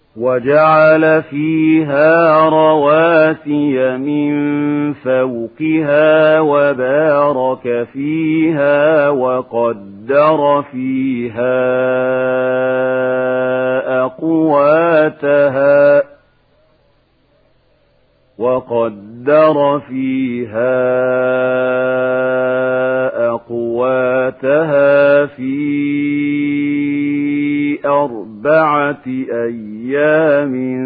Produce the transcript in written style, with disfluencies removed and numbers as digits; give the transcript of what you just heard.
وَجَعَلَ فِيهَا رَوَاسِيَ مِن فَوْقِهَا وَبَارَكَ فِيهَا وَقَدَّرَ فِيهَا أَقْوَاتَهَا فِي 4 أَيَّامٍ